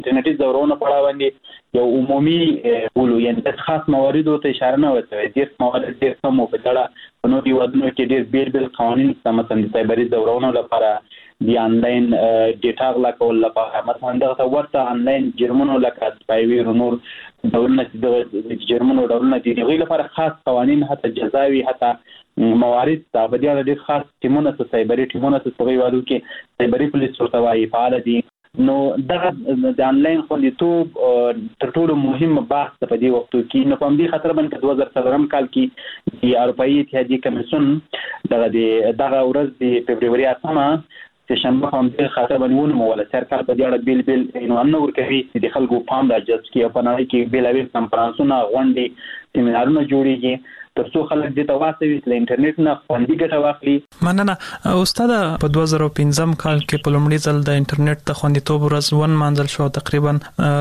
انټرنیټي ځورونه په اړه باندې یو عمومي ولو یعنی خاص مواردو ته اشاره نه وته ډیر موارد ډیر کم په اړه نو دی ودنو کې ډیر بیل قوانين مثلا د سایبري ځورونو لپاره دی انلاین ډیټا غلا کول لپاره مثلا دغه ورته انلاین جرمونو لکه سپایوي نور ډولونه د جرمونو ډولونه دي دغه لپاره خاص قوانين حتی جزاوي حتی موارد دا په دې اړه ډیر خاص ټیمونه سایبري ټیمونه څه وایي کې سایبري پولیس ورته وايي فعال دي نو دغه د انلاین خوندیتوب تر ټولو مهم بحث په دې وخت کې نو په دې خاطر باندې 2003 کال کې د اروپאי اتحادیه کمیسیون دغه ورځ د فبرवरी 8 چې شنبه هم د خاطر باندې ونه سرکار په دې اړه بیل عنوان ورکوي چې د خلکو پام راجذب کړي په نړۍ کې بیلابیل کنفرانسونه غونډې سیمینارونه جوړیږي ترڅو خلک دې ته واسوي چې انټرنیټ نه خوندي ګټه واخلي. مننه استاد. په 2015 کال کې په لومړي ځل د انټرنیټ د خوندیتوب ورځ منځل شو تقریبا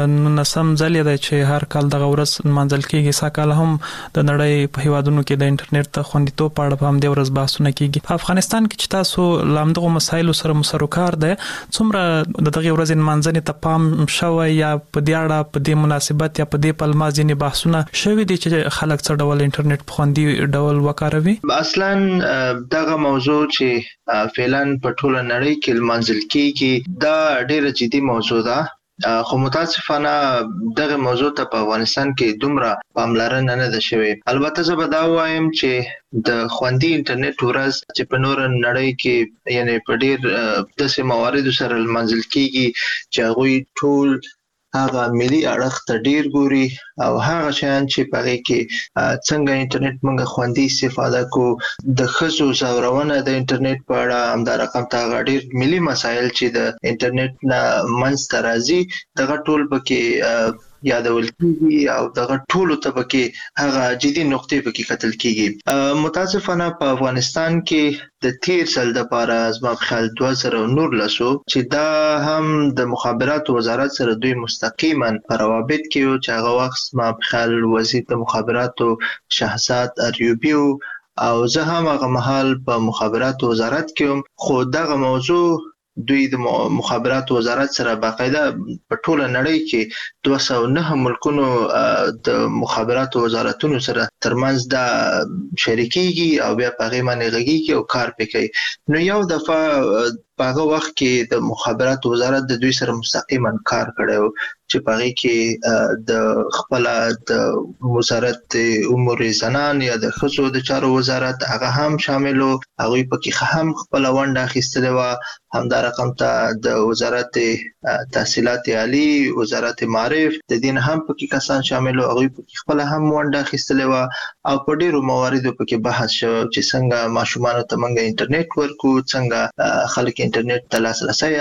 19 ځل دی چې هر کال دغه ورځ منځل کیږي. ساکال هم د نړۍ په هیوادونو کې د انټرنیټ د خوندیتوب په اړه هم د ورځ بحثونه کیږي. په افغانستان کې چې تاسو لامدغه مسایلو سره مسروکار ده څومره دغه ورځ منځنه ته پام شوی یا په دې اړه په دې مناسبت یا په دې پلماز ځینې بحثونه شوي دي چې خلک څه ډول انټرنیټ خوندي ډول وکاروي؟ اصلا دغه موضوع چې فعلا په ټوله نړۍ کې منځل کیږي دا ډیره جدي موضوع ده خو متاسفانه دغه موضوع ته په افغانستان کې دومره پاملرنه نه ده شوې. البته زه به دا وایم چې د خوندي انټرنیټ ورځ چې په نور نړۍ کې یعنی په ډیر داسې موارد سره منځل کیږي چې هغه ټول هغه ملي اړخ ته ډیر ګوري او هغه شیان چې په کې څنګه انټرنیټ موږ خوندي استفاده کو د خصو زورونه د انټرنیټ په اړه هم دا رقم ته ډیر ملي مسایل چې د انټرنیټ نه منځ ته راځي دغه ټول پکې یادول کیږي او دغه ټول ته پکې هغه جدي نقطې پکې قتل کیږي. متاسفانه په افغانستان کې د تیر سال د لپاره زما خیال 2019 چې دا هم د مخابراتو وزارت سره دوی مستقیما په روابط کې او چې هغه وخت زما خیال وزیر د مخابراتو شهزاد اریوبی او زه هم هغه مهال په مخابراتو وزارت کې خو دغه موضوع دوی د مخابراتو وزارت سره باقاعده په ټوله نړۍ کې 209 ملکونو د مخابراتو وزارتونو سره ترمنځ دا شریکيږي او بیا په غیمه نغږیږي او کار پکې نو یو دفعه په هغه وخت کې د مخابراتو وزارت د دوی سره مستقیما کار کړو چې په هغه کې د خپل د وزارت امور زنان یا د خصو د چارو وزارت هغه هم شاملو هغه پکې هم خپل ونډه اخیستله و هم دا رقم ته د وزارت تحصیلات عالی وزارت معارف د دین هم پکې کسان شاملو هغه پکې خپل هم ونډه اخیستله و او په ډیرو مواردو پکې بحث شو چې څنګه ماشومان ته موږ انټرنیټ ورکو څنګه خلک انټرنیټ ته لاسرسي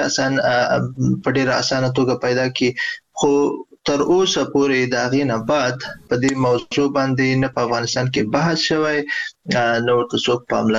په ډیره اسانه توګه پیدا کی خو تر اوسه پورې دا غینه بعد په دې موضوع باندې نه په افغانستان کې بحث شوی نو تاسو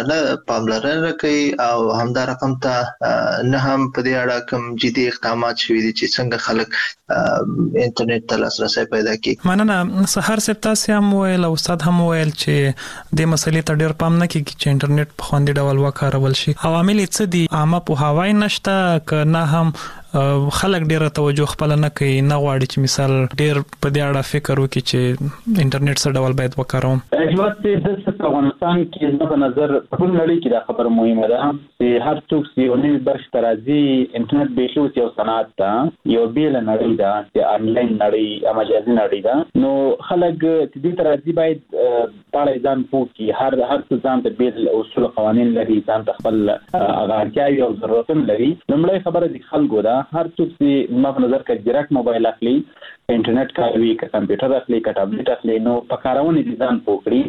پاملرنه کوي او همدا رقم ته نه هم په دې اړه کوم جدي اقدامات شوي دي چې څنګه خلک انټرنیټ ته لاسرسي پیدا کړي. مننه. سحر صاحب تاسو هم ویل او استاد هم ویل چې د مسلې ته ډېر پام نه کیږي چې انټرنیټ په خوندي ډول وکارول شي. عوامل څه دي؟ عامه په هواي نشته کنه هم خلک ډیره توجه خپل نه کوي نه غواړي چې مثال ډیر په دې اړه فکر وکړي چې انټرنیټ څه ډول باید وکاروم. هیواد د افغانستان کې زما په نظر په ټول نړۍ کې دا خبره مهمه ده چې هر څوک چې یو نوی برخه ترازی انټرنیټ به یو صنعت ده یو بیل نړۍ ده چې انلاین نړۍ مجازي نړۍ ده نو خلک چې دې ترازی باید پاړې ځان پوښي هر څه ځان ته بیل اصول قوانين لري ځان ته خپل اړتیاوې او ضرورتونه لري. لومړی خبره د خلکو ده هر څوک چې ما په نظر کې ډایرکټ موبایل اخلي انټرنیټ کاروي که کمپیوټر اخلي که ټابلیټ اخلي نو په کارونه دي ځان پوکړي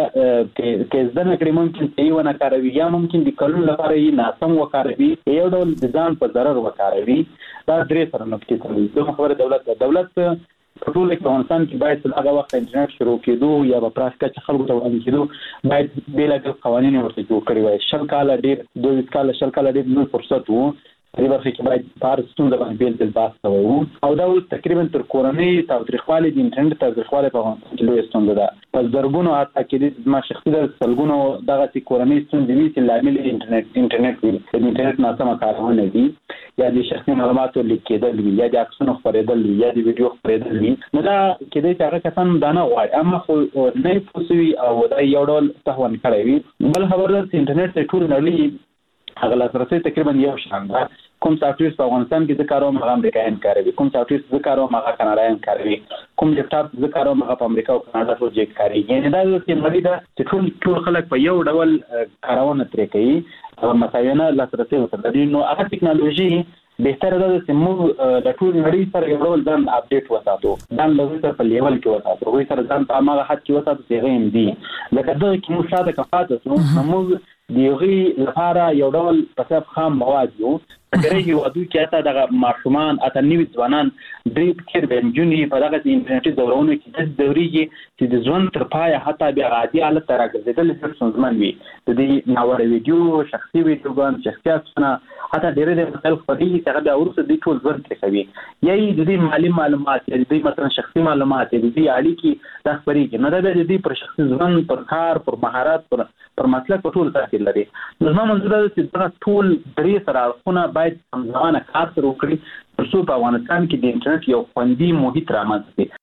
که زده نه کړي ممکن چې یو نه کاروي یا ممکن د کلون لپاره یې ناسم وکاروي یو ډول ځان په ضرر وکاروي. دا درې سره نقطې دي. دوه خبره دولت په ټول افغانستان کې باید هغه وخت انټرنیټ شروع کېدو یا په پراسکه چې خلکو ته وړاندې کېدو باید بیلابیل قوانین ورته جوړ کړي وای. 20 کال ډیر نو فرصت وو دې برخه کې باید بار ستونزه باندې بیل باس کوو او دا تقریبا تر کورنۍ تاریخوالي د انټرنیټ تاریخوالي په هغه کې لوی ستونزه ده په زرګونو اته کې د ما شخصي د سلګونو دغه کورنۍ ستونزې وي چې لامل انټرنیټ وي د انټرنیټ ناسمه کارونه دي یا د شخصي معلوماتو لیکېدل وي یا د عکسونو خپرېدل وي یا د ویډیو خپرېدل وي نو دا کېدای چې هغه کسان دا نه غواړي اما خو نه پوسوي او دا یو ډول تهون کړی وي بل خبر ده چې انټرنیټ ته ټول نړۍ هغه لاسرسي تقریبا یو شان ده کوم سافټویر په افغانستان کې ذکر او هغه امریکایان کاروي کوم سافټویر ذکر او هغه کاناډایان کاروي کوم لیپټاپ ذکر او هغه په امریکا او کاناډا پروجیکټ کاروي یعنی دا چې مړی ده چې ټول خلک په یو ډول کارونه ترې کوي او مسایونه لاسرسي ورته نو هغه ټکنالوژي بهتره ده چې موږ د ټول نړۍ سره یو ډول ځان اپډیټ وساتو ځان له سره په لیول کې وساتو وایي سره ځان په هغه حد کې وساتو چې غیم دي لکه دا چې موږ ساده کفاته نو موږ دیغي لپاره یو ډول پساب خام مواد یو ترې یو ادو کې اته د ماشومان اته نیو ځوانان درې فکر به جونی په دغه انټرنیټي دورونو کې د دوريږي چې د ځوان تر پای حتی بیا عادي حالت ته راګرځیدل څه څنګه وي د دې ناوړه ویډیو شخصي ویډیوګان شخصیتونه حتی ډېر د مختلف فريق څخه د اورسه د ټول ځوان کې کوي یي د دې مالی معلومات د مثلا شخصي معلومات د دې اړیکې د خبرې کې نه د دې پر شخصي ځوان پر کار پر مهارت پر مسلک ټول تاثیر لري نو زما منظور دا چې دا ټول درې سره خونه باید همزمانه کار سره وکړي ترڅو په افغانستان کې د انټرنیټ یو خوندي محیط رامنځته شي.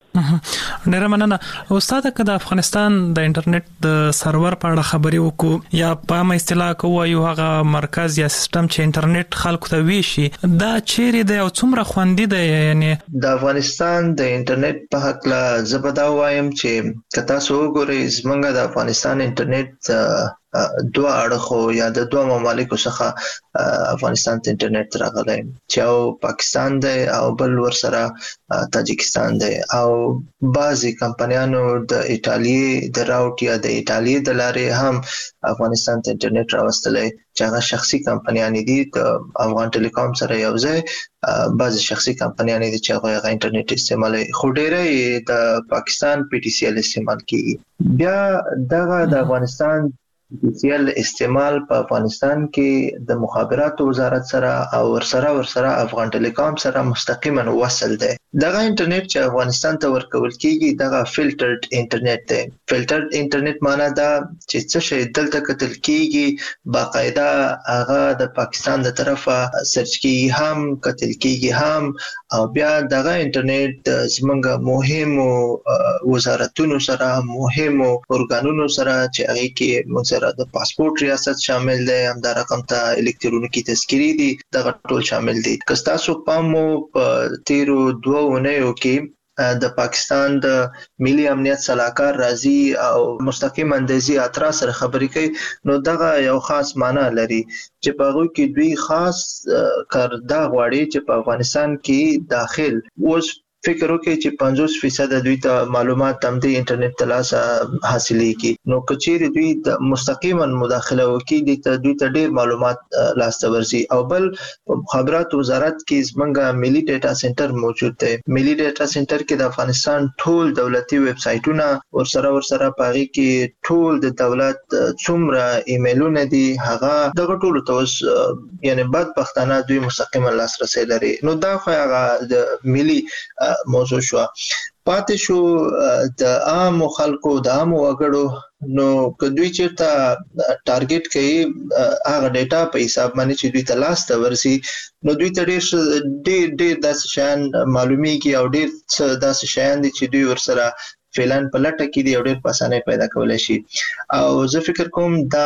ډېر مننه استاد که د افغانستان د انټرنیټ د سرور په اړه خبرې وکړو یا په عامه اصطلاح کوو یو هغه مرکز یا سیستم چې انټرنیټ خلکو ته ویشي دا چیرې دی او څومره خوندي دی یعنی د افغانستان د انټرنیټ په حق لا زبدا وایم چې کتا سو ګورې زمونږ د افغانستان انټرنیټ دوه اړخو یا د دوه ممالکو څخه افغانستان ته انټرنیټ راغلی چې او پاکستان دی او بل ور سره تاجکستان دی او بعضی کمپنیانو د ایتالیا د راوټ یا د ایتالیا د لارې هم افغانستان ته انټرنیټ راوستلی چې هغه شخصي کمپنیانې دي د افغان ټلیکوم سره یو ځای بعضی شخصي کمپنیانې دي چې هغه انټرنیټ استعمالوي خو ډېری د پاکستان پی ټی سی ایل استعمال کیږي بیا دغه د افغانستان سیل استعمال په افغانستان کې د مخابراتو وزارت سره او ورسره افغان ټلیکوم سره مستقیما وصل دی دغه انټرنیټ چې افغانستان ته ورکول کیږي دغه فلټرډ انټرنیټ دی فلټرډ انټرنیټ معنی دا چې څه شی دلته کتل کیږي باقاعده هغه د پاکستان د طرفه سرچ کیږي هم کتل کیږي هم او بیا دغه انټرنیټ زمونږ مهمو وزارتونو سره مهمو ارګانونو سره چې هغه کې موږ د پاسپورت ریاست شامل دی هم دا رقم ته الکترونیکی تذکری دي دغه ټول شامل دي که تاسو پامو په تیرو 2 اونیو کې د پاکستان د ملي امنیت صلاحکار راضي او مستقیم اندازي اترا سره خبرې کوي نو دغه یو خاص معنی لري چې په هغه کې دوی خاص کاردا غواړي چې په افغانستان کې داخل اوس فکر وکړي چې 50% دوی ته معلومات هم د انټرنیټ تلاسه حاصلېږي نو کچېری دوی د مستقیما مداخله وکړي د دوی ته ډېر معلومات لاسته ورسي او بل مخابرات وزارت کې زمونږ ملي ډیټا سنټر موجود دی ملي ډیټا سنټر کې د افغانستان ټول دولتي ویب سایټونه ورسره پاره کې ټول د دولت څومره ایمیلونه دي هغه دغه ټول ته یعنی بدبختانه دوی مستقیما لاسرسي لري نو دا خو هغه د ملي موضوع شو پاتې شو د عام خلکو د عام وګړو نو کدوې چیرته ټارګټ کوي هغه ډیټا په حساب باندې چې دوی ته لاس ته ورسي نو دوی ته ډېر داسې شیان معلومیږي او ډېر داسې شیان دي چې دوی ورسره فعلن په لټه کې دی او ډېر په اسانۍ پیدا کولای شي او زه فکر کوم دا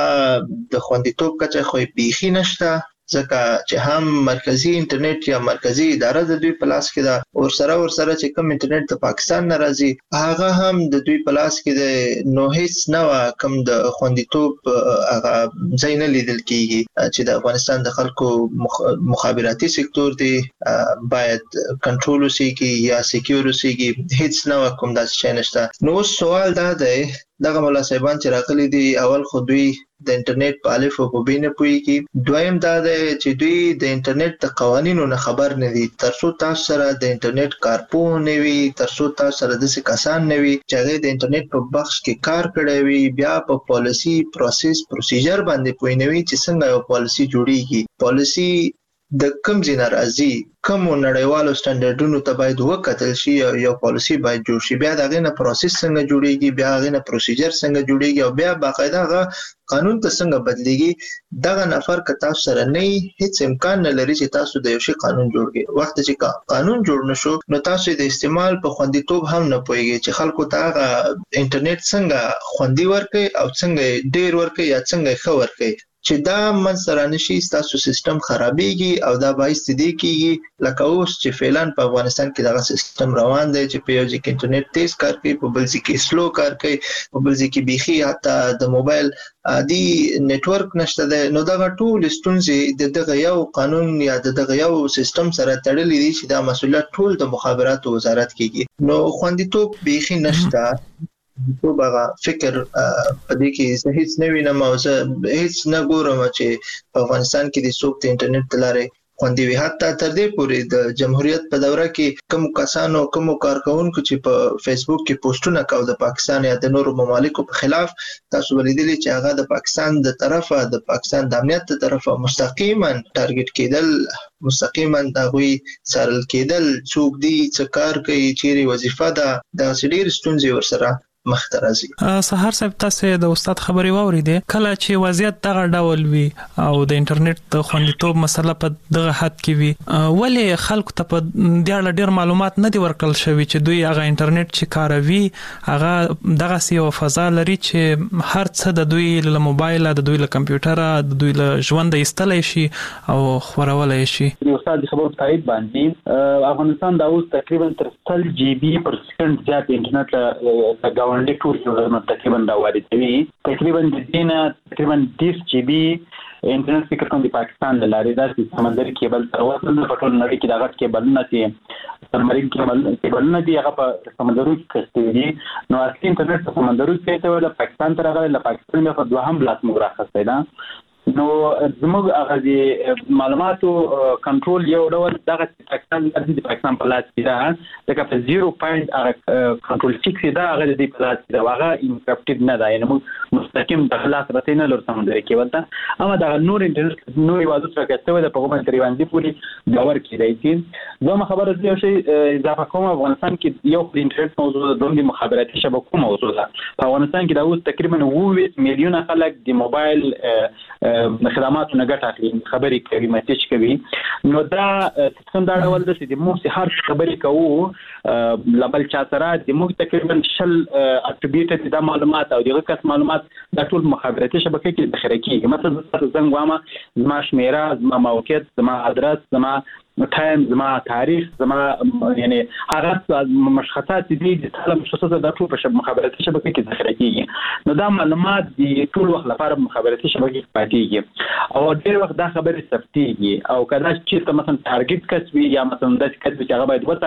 د خوندیتوب کچه خو بیخي نشته ځکه چې هم مرکزی انټرنیټ یا مرکزی اداره د دوی په لاس کې ده ورسره چې کوم انټرنیټ د پاکستان نه راځي هغه هم د دوی په لاس کې ده نو هیڅ نو کوم د خوندیتوب هغه ځای نه لیدل کیږي چې د افغانستان د خلکو مخابراتي سکتور دی باید کنټرول وسیږي یا سکیور وسیږي هیڅ نو کوم داسې شی نشته نو سوال دا دی دغه مولا صاحبان چې راغلي دي اول خو دوی د انټرنیټ په الف او په ب نه پوهیږي دویم دا دی چې دوی د انټرنیټ د قوانینو نه خبر نه دي ترڅو تاسو سره د انټرنیټ کارپوه نه وي ترڅو تاسو سره د کسان نه وي چې هغه د انټرنیټ په بخش کې کار کړی وي بیا په پالیسی پروسیجر باندې پوه نه وي چې څنګه یو پالیسی جوړیږي پالیسی د کم ځای راځي کوم نړیوالو سټانډرډونو ته باید وکتل شي یو پالیسی باید جوړ شي بیا دغه نه پروسس څنګه جوړیږي بیا دغه نه پروسیجر څنګه جوړیږي او بیا باقاعده قانون ته څنګه بدلیږي دغه نفر که تاسو سره نه هیڅ امکان نه لري چې تاسو د یو شی قانون جوړ کړئ وخت چې قانون جوړ نشو نو تاسو د استعمال په خوندیتوب هم نه پوهیږئ چې خلکو ته انټرنیټ څنګه خوندي ورکړي او څنګه ډیر ورکړي یا څنګه ښه ورکړي چې دا منځ رانشي تاسو سیستم خرابېږي او دا باعث دي کېږي لکه اوس چې فعلا په افغانستان کې دغه سیستم روان دی چې په یو ځای کې انټرنیټ تیز کار کوي په بل ځای کې سلو کار کوي په بل ځای کې بيخي حتی د موبایل عادي نتورک نشته دی نو دغه ټول ستونزې د دغه یو قانون یا د دغه یو سیستم سره تړلې دي چې دا مسؤلیت ټول د مخابراتو وزارت کېږي نو خوندیتوب بيخي نشته تو باغ فکر پدې کې زه هیڅ نه وینم او زه هیڅ نه ګورم چې په افغانستان کې د څوک د انټرنیټ تلارې خوندي وي حتی تر دې پورې د جمهوریت په دوره کې کوم کسانو کوم کارکونکو چې په فیسبوک کې پوسټونه کاوه د پاکستان یا د نورو ممالکو په خلاف تاسو ولیدلی چې هغه د پاکستان د طرفه د پاکستان د امنیت د طرفه مستقیما ټارګټ کېدل مستقیما دغوی سارل کېدل څوک دی څه کار کوي چیرې وظیفه ده د ډېر ستونزې ورسره مخترازي سهار صاحب تاسو د استاد خبري واوریدې کله چې وضعیت دغه ډول وي او د انټرنیټ د خوندیتوب مسله په دغه حد کې وي ولې خلکو ته په ډېر ډېر معلومات نه دي ورکړل شوی چې دوی هغه انټرنیټ چې کاروي هغه دغه سی او فضا لري چې هر څه د دوی له موبایل د دوی له کمپیوټر د دوی له ژوند ایستلای شي او خورولای شي استاد خبر تایید باندې افغانستان دا اوس تقریبا 300 جی بي پر سکند زیات انټرنیټ باندې ټول نو تقریبا دا وارد دي تقریبا د دینه تقریبا 10 جی بي انټرنیټ فکر کوم د پاکستان لارې دا چې سمندري کیبل تر وصل نه پټول نړۍ کې دغه کیبل نه دي سمندري کیبل نه دي هغه په سمندرو کې کستې دي نو اصلي انټرنیټ په سمندرو کې ته ول پاکستان تر هغه له پاکستان په دوهم بلاس مغراخ خسته ده نو زموږ هغه د معلوماتو کنټرول یو ډول دغه پاکستان د پاکستان په لاس کې ده لکه په 0.6 کنټرول 6 دا هغه د په لاس کې ده هغه انکرپټډ نه ده یعنی مستقیم د خلاص راته نه لور سمندري کې ولته اما دا نور انټرنیټ نور یوازې څنګه ده په کومه تقریبا دي پوری باور کېدای شي زما خبره دي چې اضافه کوم افغانستان کې یو انټرنیټ موضوع د دوه مخابراتي شبکو موضوع ده په افغانستان کې دا اوس تقریبا 9 میلیون خلک د موبایل خدماتو نه ګټه اخلي خبرې کوي میسج کوي نو دا څنګه دا ډول د دې موږ هر خبرې کوو لبل چا سره د موږ تقریبا شل اټریبیوټ د معلومات او دغه کس معلومات د ټول مخابراتي شبکې کې ذخیره کیږي مثلا زنګ وامه زما شمیره زما موقعیت زما ادرس زما ټایم زما تاریخ زما یعنی هغه مشخصات دي د ټول مشخصات د ټول په مخابراتي شبکې کې ذخیره کیږي نو دا معلومات د ټول وخت لپاره مخابراتي شبکې کې پاتېږي او ډېر وخت دا خبرې ثبتېږي او کله چې مثلا ټارګټ کسب یا مثلا د کسب چې هغه باید